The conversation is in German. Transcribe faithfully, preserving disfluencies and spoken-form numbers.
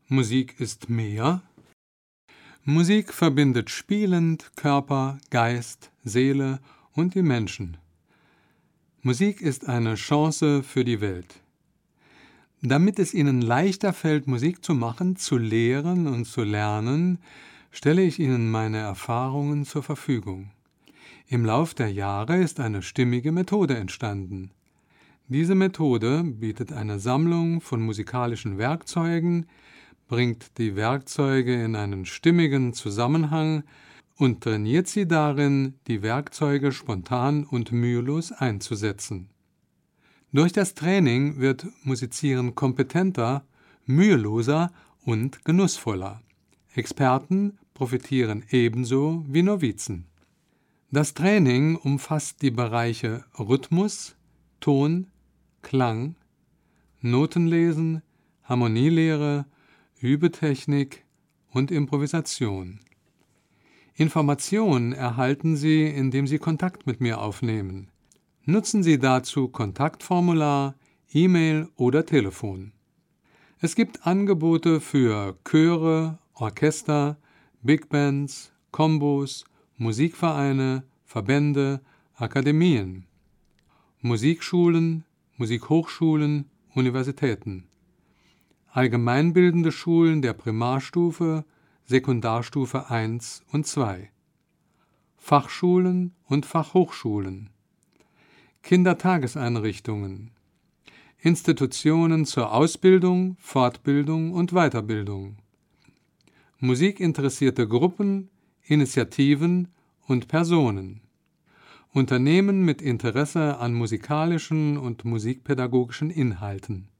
Musik ist mehr. Musik verbindet spielend Körper, Geist, Seele und die Menschen. Musik ist eine Chance für die Welt. Damit es Ihnen leichter fällt, Musik zu machen, zu lehren und zu lernen, stelle ich Ihnen meine Erfahrungen zur Verfügung. Im Lauf der Jahre ist eine stimmige Methode entstanden. Diese Methode bietet eine Sammlung von musikalischen Werkzeugen, bringt die Werkzeuge in einen stimmigen Zusammenhang und trainiert sie darin, die Werkzeuge spontan und mühelos einzusetzen. Durch das Training wird Musizieren kompetenter, müheloser und genussvoller. Experten profitieren ebenso wie Novizen. Das Training umfasst die Bereiche Rhythmus, Ton, Klang, Notenlesen, Harmonielehre, Übetechnik und Improvisation. Informationen erhalten Sie, indem Sie Kontakt mit mir aufnehmen. Nutzen Sie dazu Kontaktformular, E-Mail oder Telefon. Es gibt Angebote für Chöre, Orchester, Big Bands, Kombos, Musikvereine, Verbände, Akademien, Musikschulen, Musikhochschulen, Universitäten, allgemeinbildende Schulen der Primarstufe, Sekundarstufe eins und zwei, Fachschulen und Fachhochschulen, Kindertageseinrichtungen, Institutionen zur Ausbildung, Fortbildung und Weiterbildung, musikinteressierte Gruppen, Initiativen und Personen, Unternehmen mit Interesse an musikalischen und musikpädagogischen Inhalten.